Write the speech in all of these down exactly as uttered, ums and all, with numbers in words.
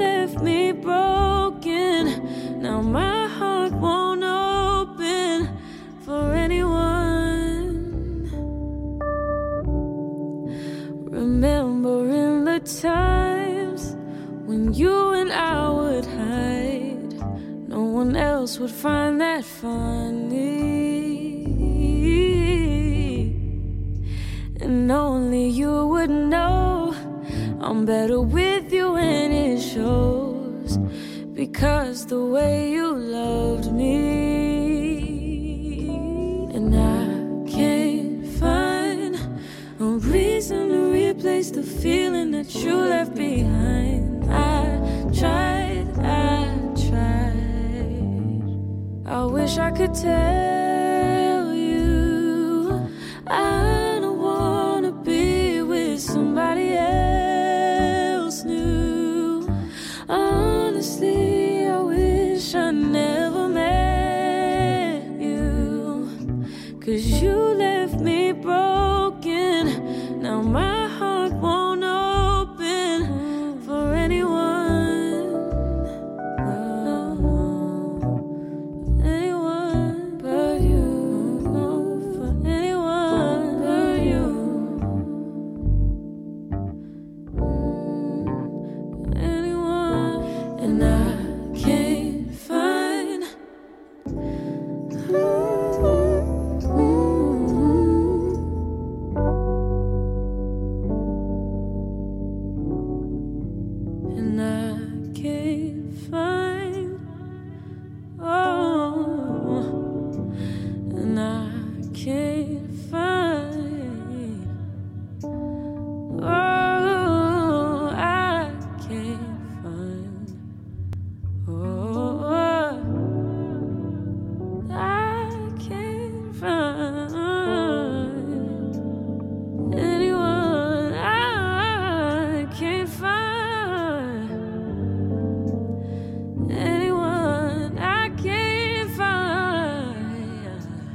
left me broken. Now my heart won't open for anyone. Remembering the times when you and I would hide, no one else would find that funny. And only you would know I'm better with you and it shows, because the way you loved me. And I can't find a reason to replace the feeling that you left behind. I tried, I tried. I wish I could tell you I don't wanna be with somebody else new. Honestly, I wish I never met you, 'cause you left me broken. Now my heart won't open for anyone, oh, anyone but you, oh, for anyone but you, mm, anyone. And I can't find And I can't find, oh, and I can't find, oh, I can't find, oh, I can't find anyone. I can't find anyone. I can't find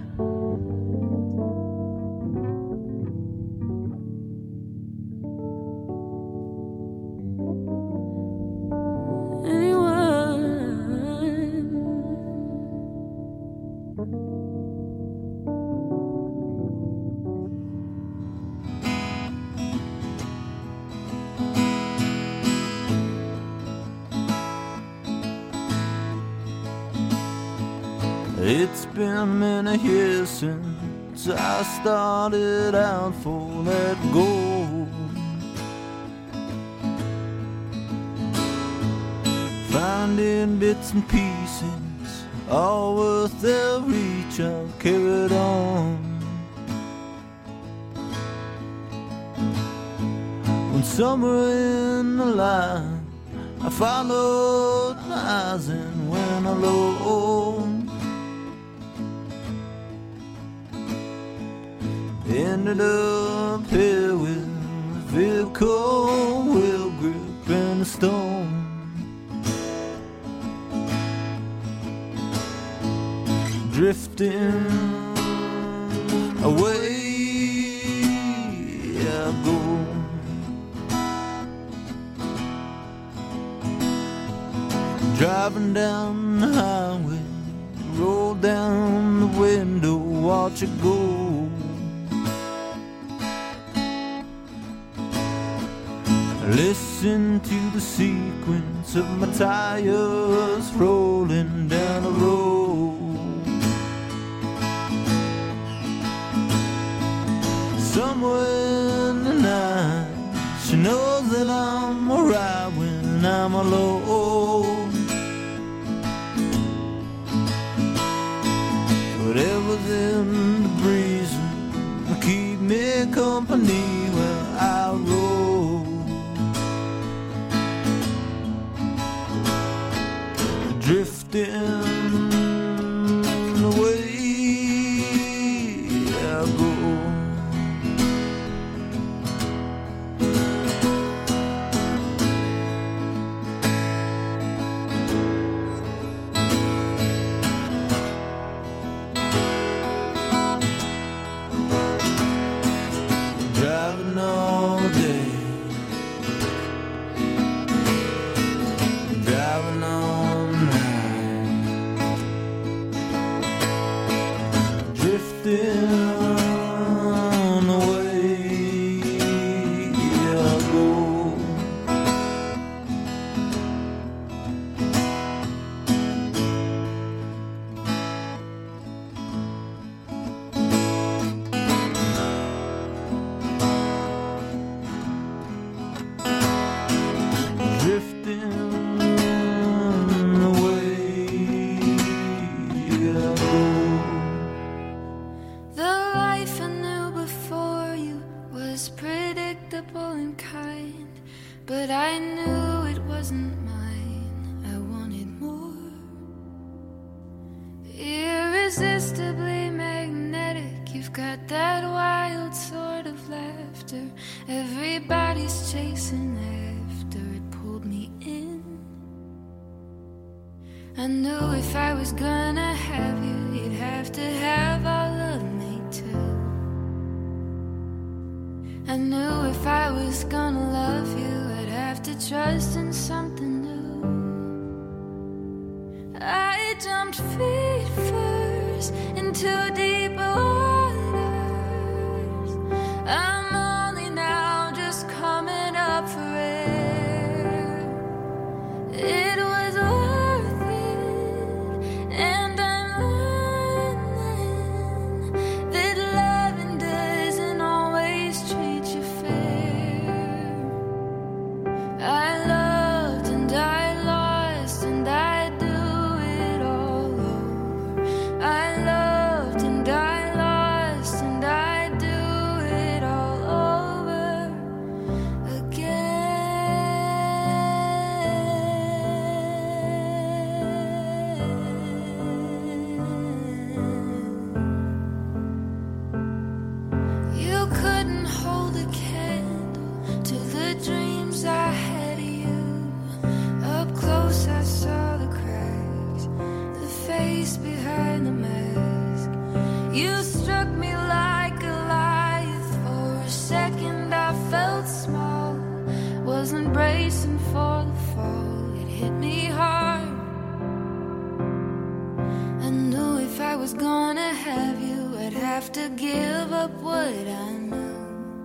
It's been many years since I started out for that goal, finding bits and pieces, all worth their reach. I've carried on. When somewhere in the line I followed my eyes and went alone, ended up here with a vehicle wheel grip and a stone. Drifting away I go, driving down the highway, roll down the window, watch it go. Listen to the sequence of my tires rolling down the road. Somewhere in the night, she knows that I'm alright when I'm alone. Whatever's in the breeze will keep me company where I roll. Drifting away I go. Driving all day, wanted more. Irresistibly magnetic, you've got that wild sort of laughter. Everybody's chasing after it, pulled me in. I knew if I was gonna have you, you'd have to have all of me too. I knew if I was gonna love you, I'd have to trust in something new. I jumped feet first into deep waters. I'm only now just coming up for air. It was worth it, and I'm learning that loving doesn't always treat you fair. I loved and I lost and I do it all over. I loved and I lost and I do it all over again. You couldn't hold a candle to the dreams I had of you. Up close I saw the cracks, the face behind the mask. You struck me like Goliath. For a second I felt small, wasn't bracing for the fall. It hit me hard. I knew if I was gonna have you, I'd have to give up what I knew.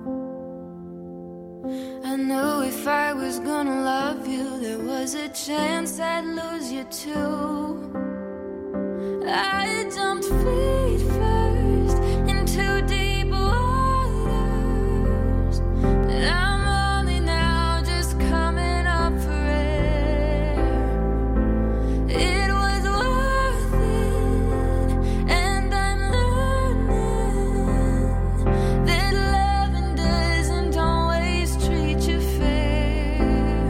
I knew if I was gonna love you, there was a chance I'd lose you too. I jumped feet first into deep waters. I'm only now just coming up for air. It was worth it, and I'm learning that loving doesn't always treat you fair.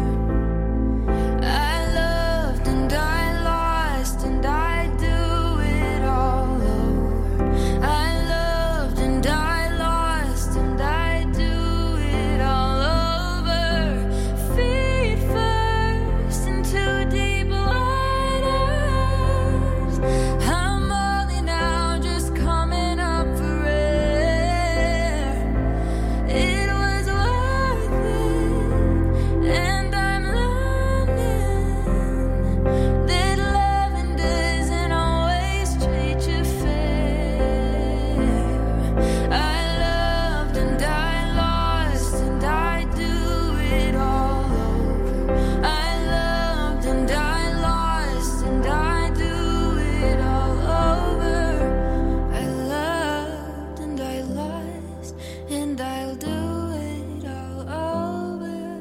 I loved and I lost and I do it all over. I loved and I lost and I do it all over. Feet first into deep waters. I'm only now just coming up for air. It was worth it, and I'm learning that loving doesn't always treat you fair. I loved and I lost and I do it all over. I loved and I lost and I do it all over. I loved and I lost and I'll do it all over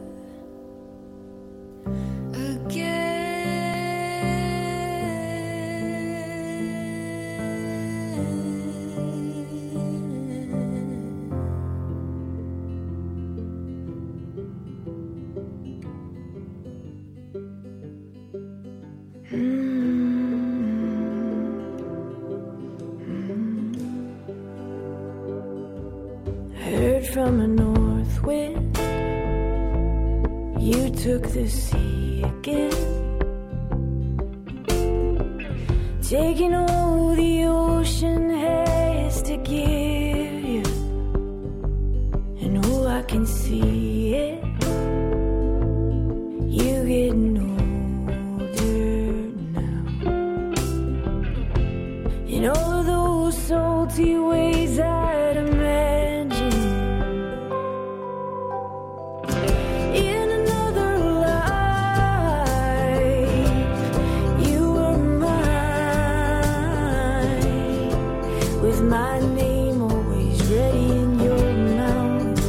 Heard from a north wind, you took the sea again, taking all the ocean has to give you. And oh, I can see it, you getting older now. In all of those salty ways I'd imagine, in another life you were mine, with my name always ready in your mouth.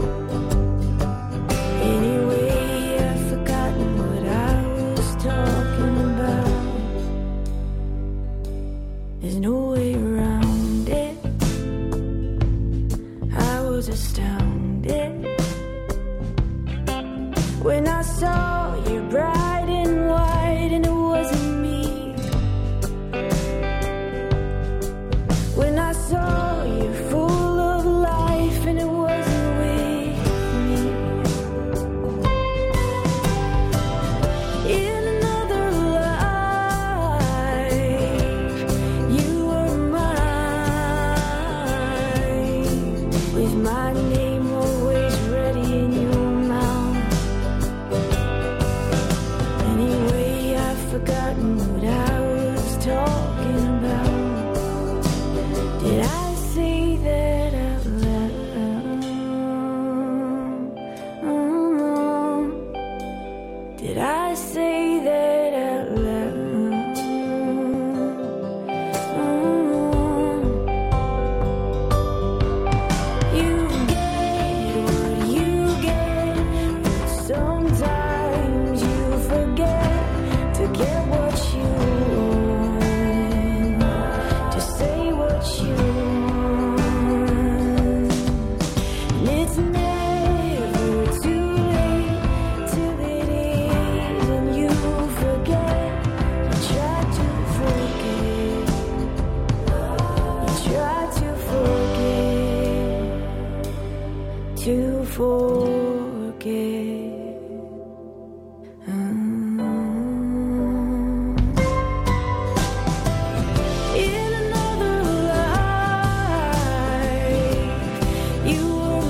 Anyway, I've forgotten what I was talking about. There's no way around it. say that out loud. Mm. You get what you get, but sometimes you forget to get what you want, to say what you want. And it's never too late till it is, and you forget. You try to forget. You try to forget. To forget. Mm. In another life, you were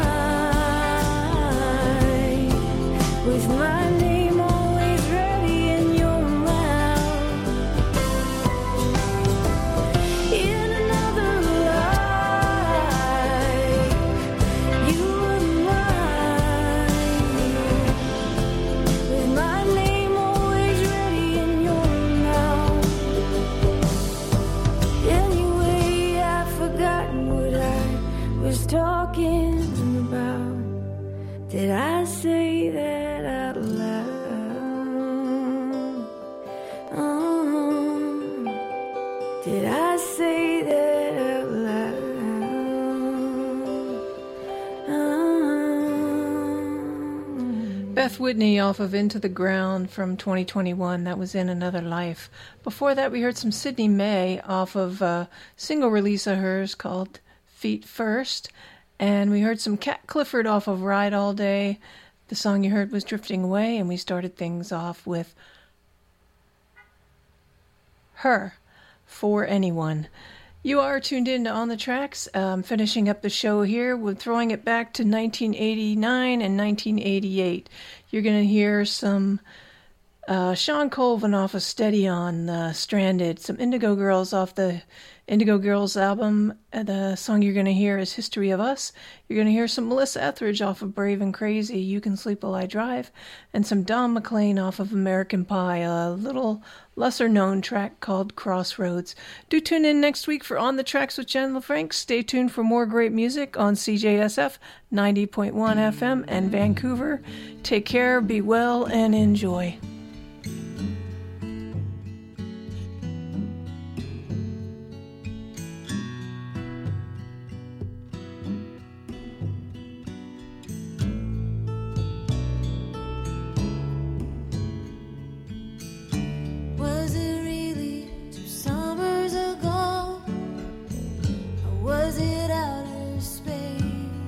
mine, with my name always ready in your mouth. In another life, you were mine, with my name always ready in your mouth. Anyway, I've forgotten what I was talking about. Did I say that out loud? Um, did I say that out loud? Um, Beth Whitney off of Into the Ground from twenty twenty-one. That was In Another Life. Before that, we heard some Sydney May off of a single release of hers called Feet First. And we heard some Cat Clifford off of Ride All Day. The song you heard was Drifting Away. And we started things off with Her, For Anyone. You are tuned in to On the Tracks. Um, finishing up the show here, we're throwing it back to nineteen eighty-nine and nineteen eighty-eight. You're going to hear some uh, Sean Colvin off of Steady On, uh, Stranded, some Indigo Girls off the Indigo Girls album. Uh, the song you're going to hear is History of Us. You're going to hear some Melissa Etheridge off of Brave and Crazy, You Can Sleep While I Drive, and some Don McLean off of American Pie, a little lesser-known track called Crossroads. Do tune in next week for On the Tracks with Jen LaFranc. Stay tuned for more great music on C J S F ninety point one F M and Vancouver. Take care, be well, and enjoy. Was it really two summers ago? Or was it outer space?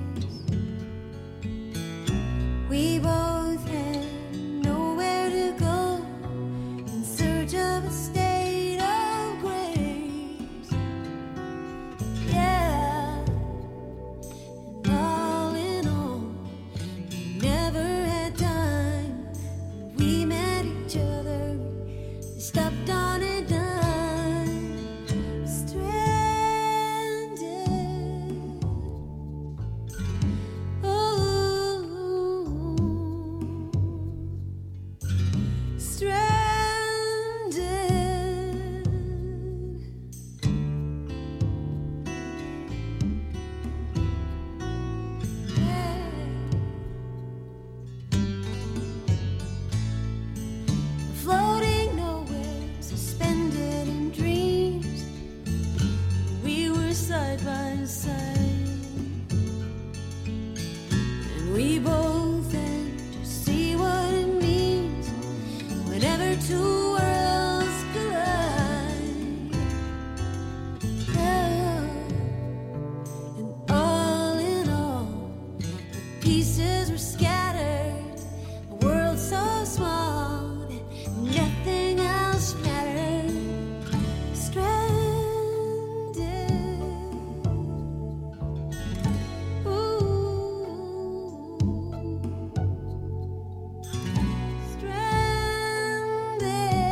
We both had nowhere to go in search of a state of grace. Yeah, and all in all, we never had time. We met each other. Stopped on a dime, stranded. Oh, stranded. Yeah. Floating nowhere, suspended in dreams. We were side by side, and we both had to see what it means whenever two worlds collide. Yeah. And all in all, the pieces were scattered. A world so small that nothing else mattered. Stranded. Ooh. Stranded.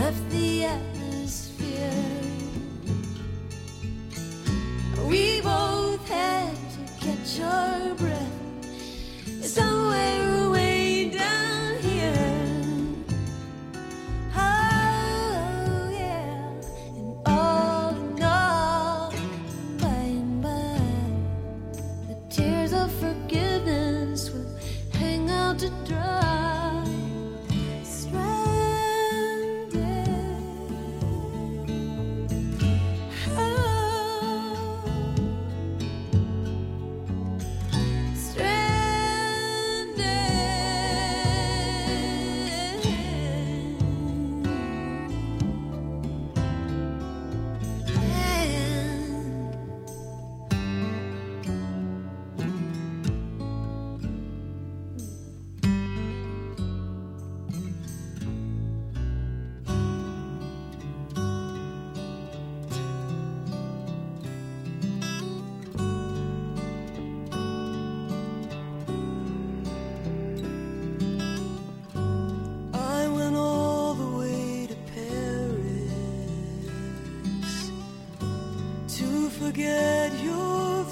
left the atmosphere. We both had to catch our breath somewhere way down here. Oh yeah, and all in all, by and by, the tears of forgiveness will hang out to dry. Stranded. Oh. I went all the way to Paris to forget your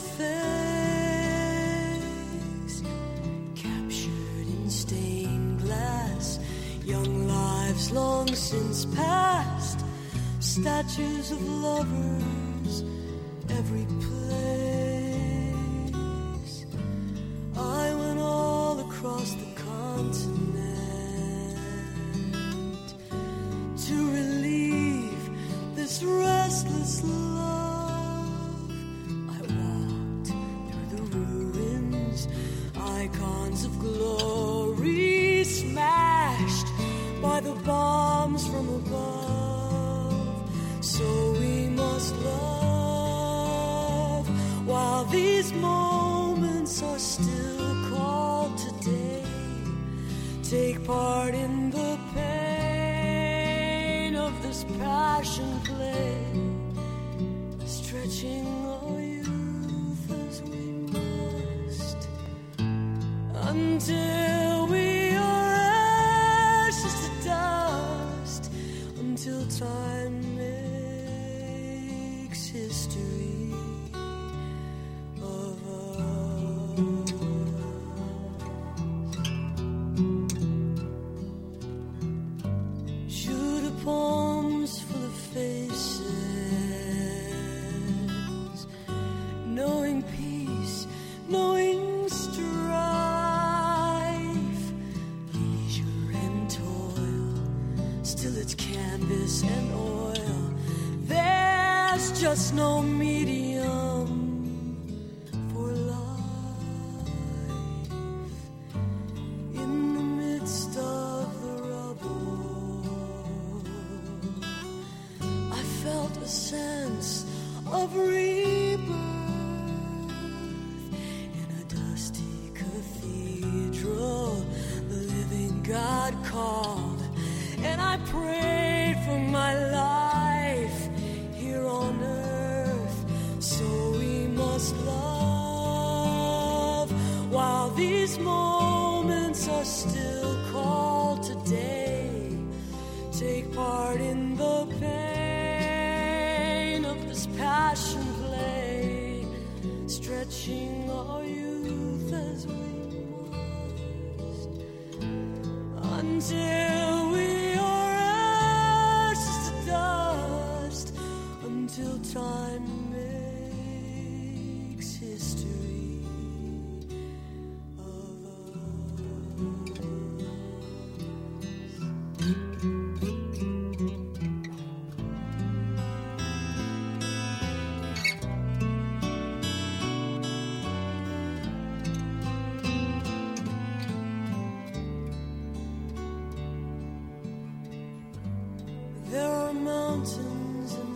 face, captured in stained glass, young lives long since past, statues of lovers every place. I went all across the continent to relieve this restless love. I walked through the ruins, icons of glory smashed by the bombs from above. So we must love while these moments are still called today. Take part in the pain of this passion play, stretching our youth as we must, until we are ashes to dust, until time makes history of us. Shoot a palms full of faces, knowing peace, knowing strife, leisure and toil, still it's canvas and oil. There's just no medium for life. In the midst of the rubble, I felt a sense of rebirth in a dusty cathedral. The living God called, and I prayed for my life here on earth. So we must love while these moments are still called today. Take part in the pain of this passion play, stretching our youth as we must, until we are ashes to dust, until time makes history of us. There are mountains in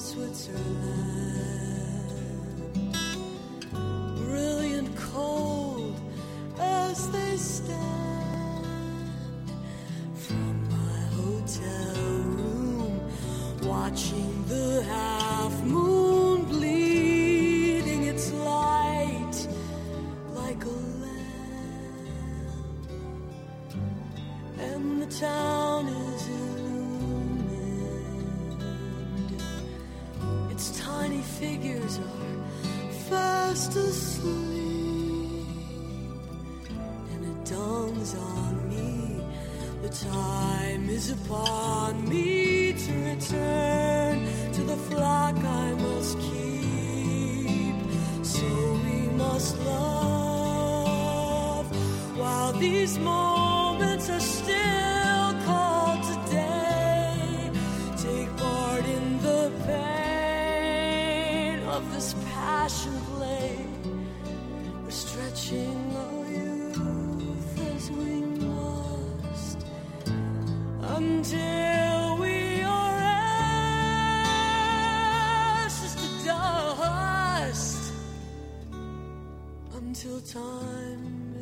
Switzerland, brilliant cold as they stand. From my hotel room, watching the half moon bleeding its light like a lamp, and the town is illuminated figures are fast asleep, and it dawns on me the time is upon me to return to the flock I must keep. So we must love while these moments are still called today. Take part in the pain of this passion play. We're stretching our youth as we must until we are ashes to dust, until time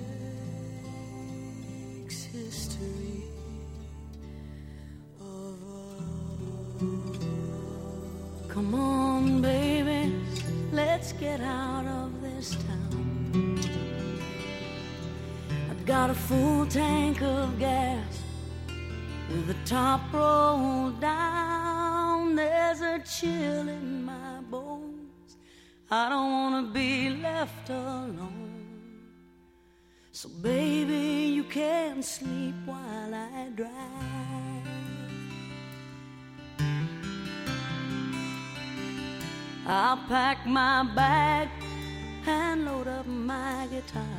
makes history of us. Come on, baby, let's get out of this town. I've got a full tank of gas with the top rolled down. There's a chill in my bones. I don't wanna be left alone. So baby, you can sleep while I drive. I'll pack my bag and load up my guitar.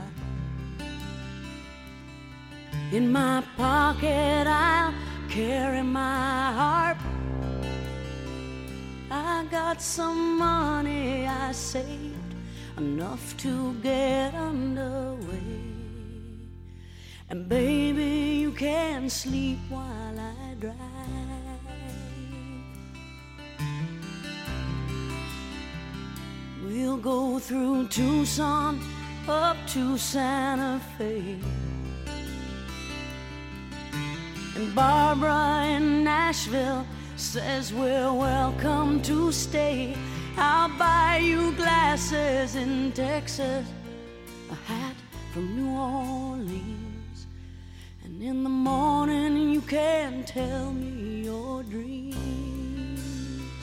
In my pocket I'll carry my harp. I got some money I saved, enough to get underway. And baby, you can sleep while I drive. We'll go through Tucson up to Santa Fe, and Barbara in Nashville says we're welcome to stay. I'll buy you glasses in Texas, a hat from New Orleans, and in the morning you can tell me your dreams.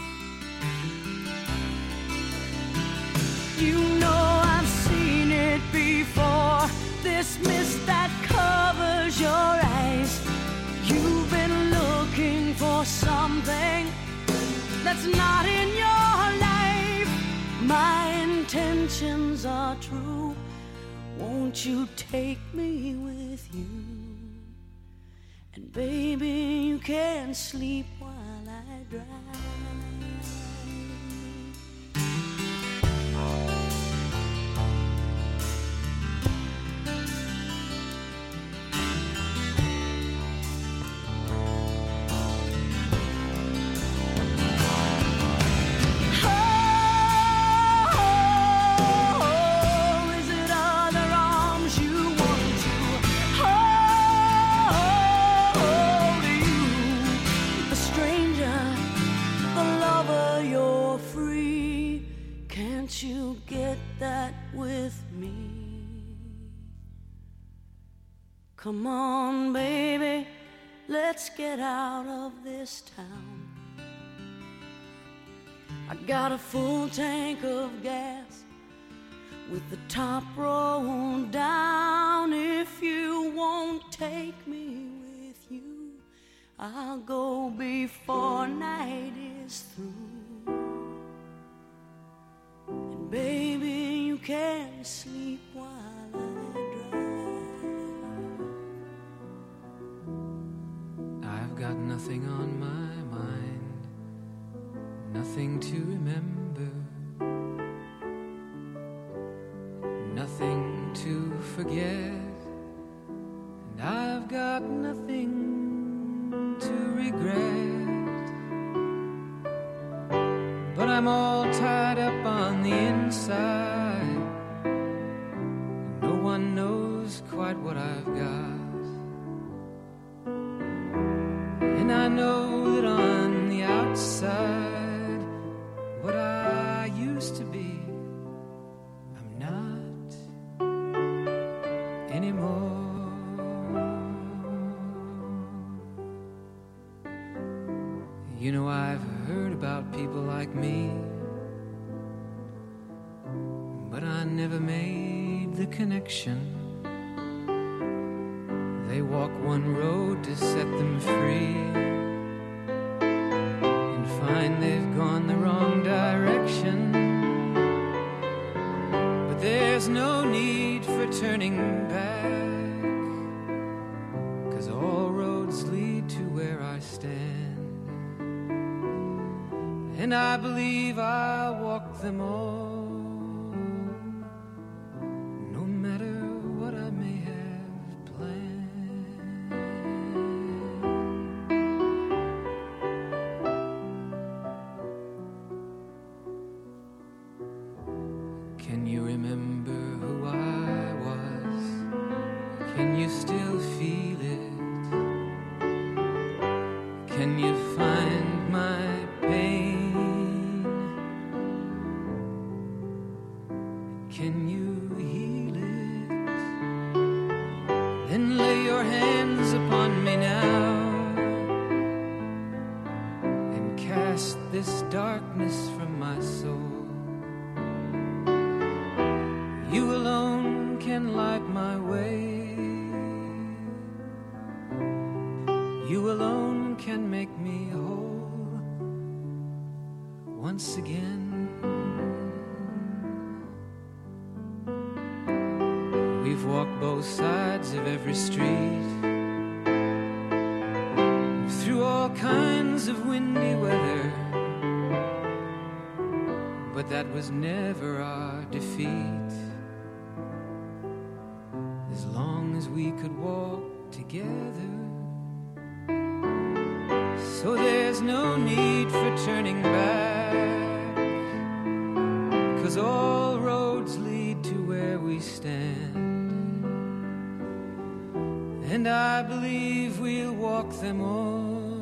You know I've seen it before, this mist that covers your eyes. You've been looking for something that's not in your life. My intentions are true. Won't you take me with you? And baby, you can sleep while I drive. Come on, baby, let's get out of this town. I got a full tank of gas with the top rolled down. If you won't take me with you, I'll go before night is through. And baby, you can sleep while I I've got nothing on my mind, nothing to remember, nothing to forget, and I've got nothing to regret. But I'm all tied up on the inside, and no one knows quite what I've got. And I know that on the outside, what I used to be, I'm not anymore. You know, I've heard about people like me never made the connection. They walk one road to set them free and find they've gone the wrong direction. But there's no need for turning back, 'cause all roads lead to where I stand. And I believe I'll walk them all, was never our defeat, as long as we could walk together. So there's no need for turning back, 'cause all roads lead to where we stand. And I believe we'll walk them all.